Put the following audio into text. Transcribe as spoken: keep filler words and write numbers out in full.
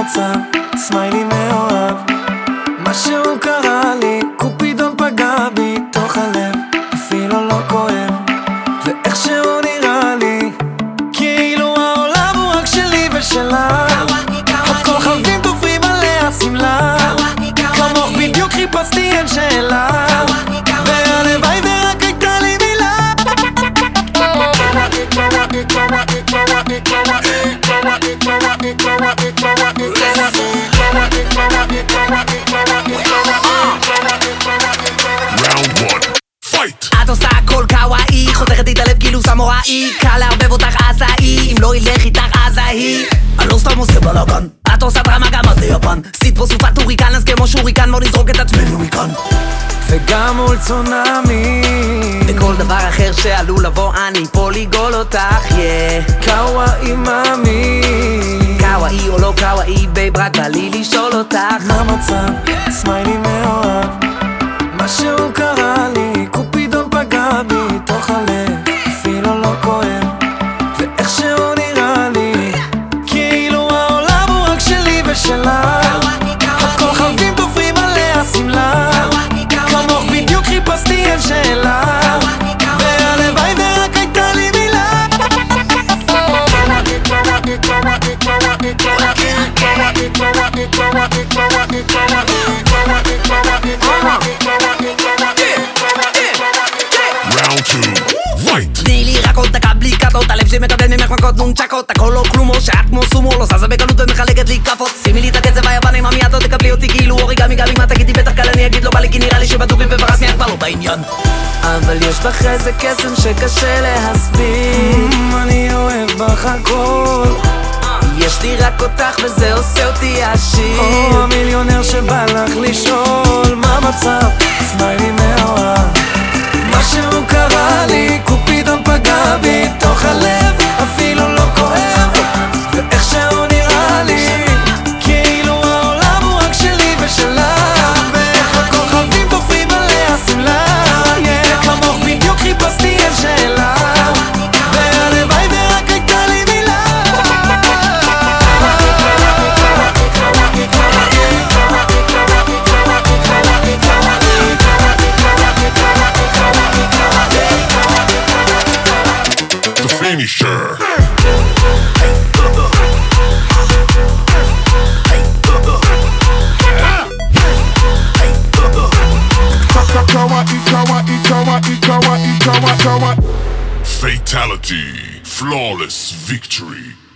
המצב? סמיילי מאוהב. משהו קרה לי, קופידון פגע בי תוך הלב, אפילו לא כואב. ואיך שהוא נראה לי כאילו העולם הוא רק שלי ושלה, הכל חלבים תופרים עליה שמלה, כמוך בדיוק חיפשתי אין שאלה, והלוואי ורק הייתה לי מילה. את עושה הכל קוואי, חותכת לי את הלב כאילו סמוראי, קל לערבב אותך עזאי, אם לא ילך איתך עזאי. אני לא סתם עושה בלאגן, את עושה דרמה גם עד ליפן, סיט פה סופת הוריקן, אז כמו שוריקן בוא נזרוק את עצמנו מכאן. וגם מול צונאמי וכל דבר אחר שעלול לבוא אני פה לגול אותך, יא קוואי מאמי. קוואי או לא קוואי בייב, רק בא לי לשאול אותך מה המצב? סמיילי מאוהב. משהו קרה לי, קופידון פגע בי תוך הלב, אפילו לא כואב. ואיך שהוא נראה לי כאילו העולם הוא רק שלי ושלה, הכל חלבים תופרים עליה שמלה, כמוך בדיוק חיפשתי אין שאלה, והלוואי ורק הייתה לי מילה. תני לי רק עוד דקה בלי קטות, הלב שמקבל ממך מכות נונצ'קות, הכל לא כלום או שאת כמו סומו, לא זזה בקלות ומחלקת לי כפות. שימי לי את הקצב היבן עם המייתות, תקבלי אותי כאילו אוריגמי, גם אם את תגידי בטח קל אני אגיד לא בא לי, כי נראה לי שבדובים וברסמי את כבר לא בעניין. אבל יש בך איזה קסם שקשה להסביר, אני אוהב בך הכל, יש לי רק אותך וזה עושה אותי עשיר. או המיליונר שבא לך לשאול מה המצב? סמיילי מאוהב. משהו קרה לי, קופידון פגע בי תוך הלב, אפילו לא כואב. ואיך שהוא נראה לי כאילו העולם הוא רק שלי ושלה, ואיך הכל חלבים תופרים עליה שמלה, כמוך בדיוק חיפשתי אין שאלה, והלוואי ורק הייתה לי מילה. Finisher. Fatality, flawless victory.